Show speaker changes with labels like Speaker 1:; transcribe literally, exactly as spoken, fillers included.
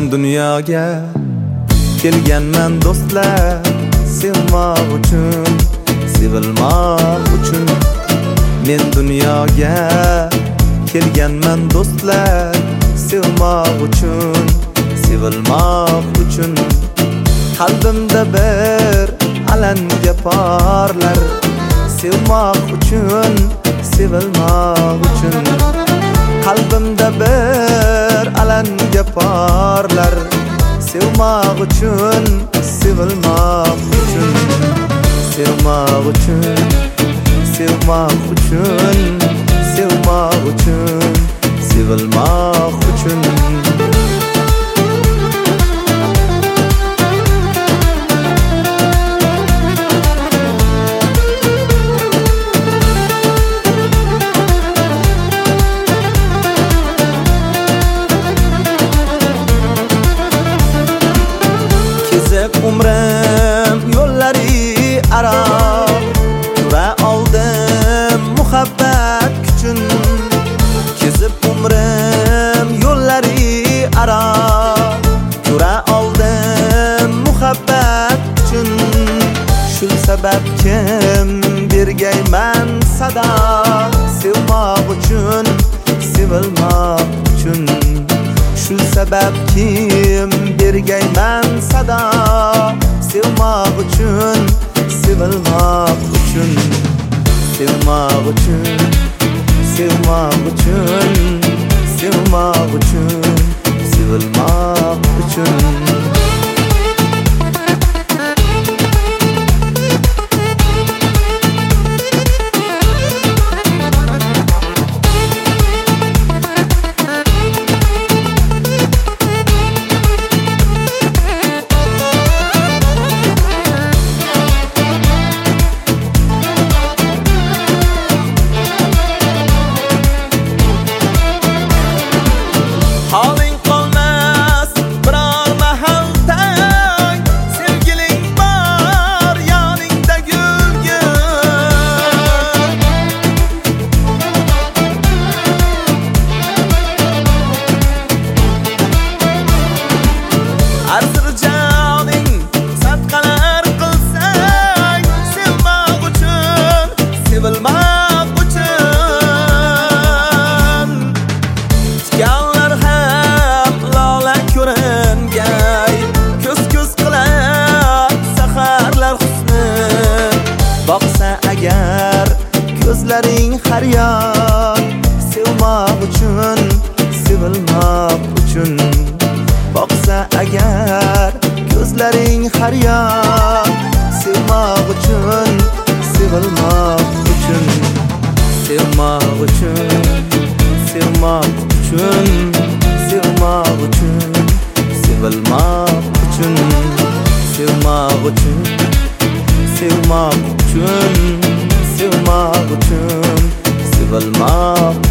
Speaker 1: Men dunyoga kelganman do'stlar, sevmoq uchun, sevilmoq uchun. Men dunyoga kelganman do'stlar, sevmoq uchun, sevilmoq uchun. Qalbimda bir alanga porlar, sevmoq uchun, sevilmoq uchun. Qalbimda bir alanga porlar, sevmoq uchun, sevilmoq uchun. Sevmoq uchun, sevmoq uchun, sevmoq uchun, sevilmoq uchun. Umrim yo'llari aro, yura oldim muhabbat kuchun. Kezib umrim yo'llari aro, yura oldim muhabbat kuchun. Shul sababkim bergayman sado, sevmoq uchun, sevilmoq uchun. Shul sababkim bergayman sado, sevmoq uchun, sevilmoq uchun. Sevmoq uchun, sevmoq uchun, sevmoq uchun, sevilmoq uchun. Boqsa agar ko'zlaring har yon, sevmoq uchun, sevilmoq uchun. Boqsa agar ko'zlaring har yon, sevmoq uchun, sevilmoq uchun. Sevmoq uchun, sevmoq uchun, sevmoq uchun, sevilmoq uchun. Sevmoq uchun, sevmoq uchun, sevmoq uchun, sevilmoq